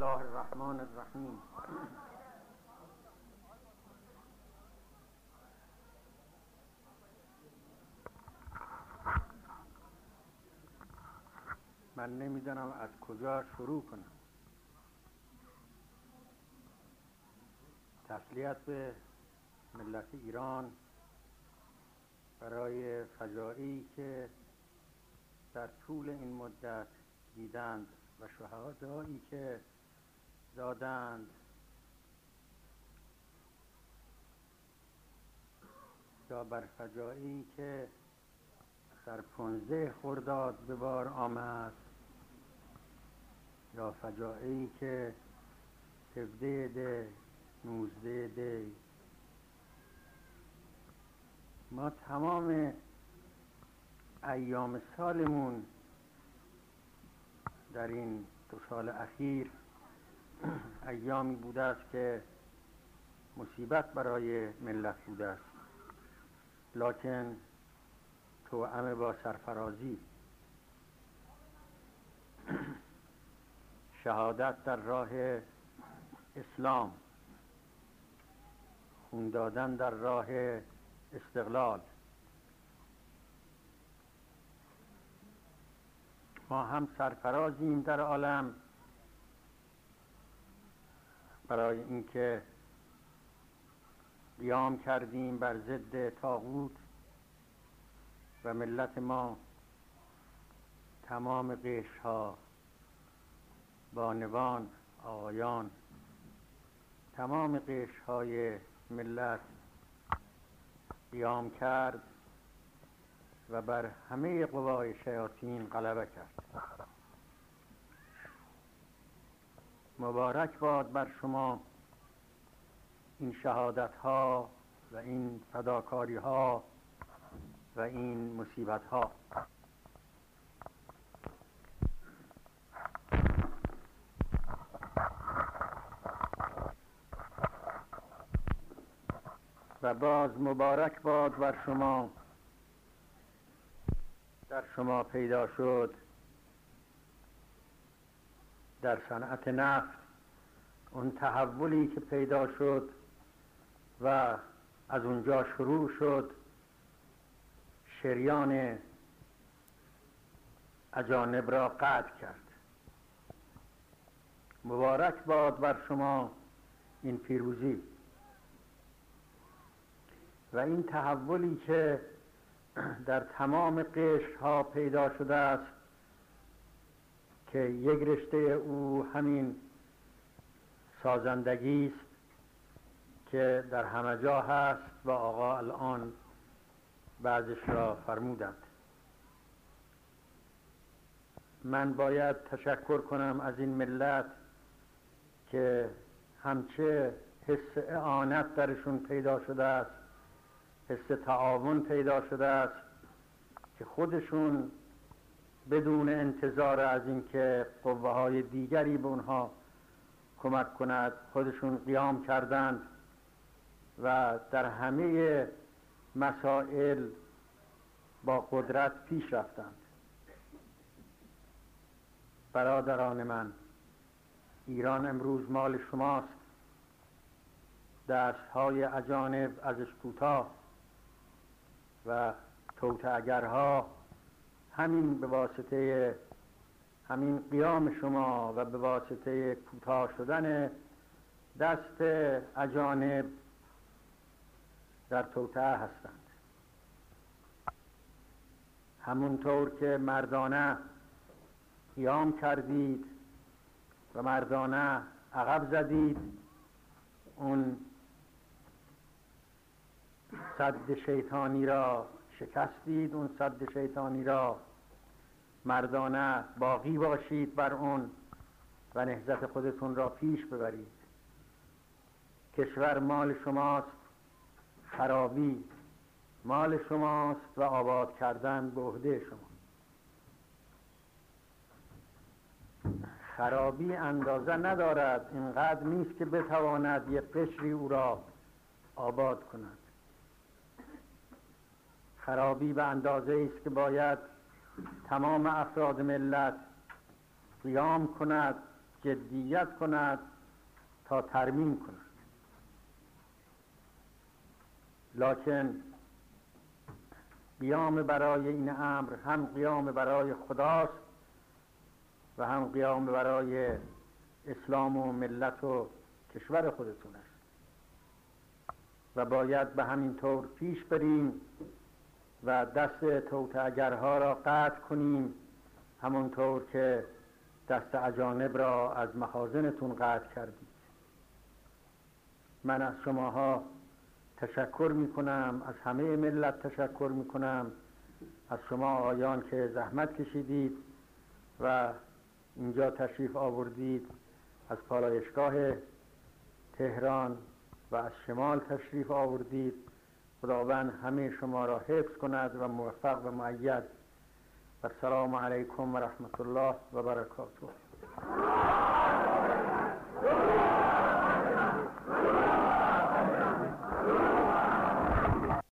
الله الرحمن الرحیم. من نمیدونم از کجا شروع کنم. تسلیت به ملت ایران برای فجایعی که در طول این مدت دیدند و شهدایی که دادند یا بر فجایعی که در 15 خرداد به بار آمد یا فجایعی که 17 دی 19 دی. ما تمام ایام سالمون در این 2 سال اخیر ایامی بوده است که مصیبت برای ملت بوده است، لکن توأم با سرفرازی. شهادت در راه اسلام، خون دادن در راه استقلال. ما هم سرفرازیم در عالم برای اینکه قیام کردیم بر ضد طاغوت و ملت ما تمام قشرها، بانوان، آقایان، تمام قشرهای ملت قیام کرد و بر همه قوای شیاطین غلبه کرد. مبارک باد بر شما این شهادت ها و این فداکاری ها و این مصیبت ها. و باز مبارک باد بر شما، در شما پیدا شد در صنعت نفت اون تحولی که پیدا شد و از اونجا شروع شد شریان اجانب را قطع کرد. مبارک باد بر شما این پیروزی و این تحولی که در تمام قشرها پیدا شده است که یک رشته او همین سازندگی است که در همه جا هست و آقا الان بعضش را فرمودند. من باید تشکر کنم از این ملت که همچه حس اعانت درشون پیدا شده است، حس تعاون پیدا شده است که خودشون بدون انتظار از اینکه قوه‌های دیگری به اونها کمک کند خودشون قیام کردند و در همه مسائل با قدرت پیش رفتند. برادران من، ایران امروز مال شماست. دستهای اجانب ازش کوتاه و توطئه‌گرها همین به واسطه همین قیام شما و به واسطه کوتاه شدن دست اجانب در توطئه هستند. همونطور که مردانه قیام کردید و مردانه عقب زدید، اون سد شیطانی را شکستید، اون سد شیطانی را مردانه باقی باشید بر اون و نهضت خودتون را پیش ببرید. کشور مال شماست، خرابی مال شماست و آباد کردن به عهده شما. خرابی اندازه ندارد، اینقدر نیست که بتواند یک قشری او را آباد کند. خرابی به اندازه است که باید تمام افراد ملت قیام کند، جدیت کند تا ترمیم کند. لکن قیام برای این امر هم قیام برای خداست و هم قیام برای اسلام و ملت و کشور خودتون است و باید به همین طور پیش بریم و دست توطئه‌گرها را قطع کنیم، همونطور که دست اجانب را از مخازنتون قطع کردید. من از شماها تشکر میکنم، از همه ملت تشکر میکنم، از شما آیان که زحمت کشیدید و اینجا تشریف آوردید، از پالایشگاه تهران و از شمال تشریف آوردید. خداوند همه شما را حفظ کند و موفق و مؤید. و السلام علیکم و رحمت الله و برکاته.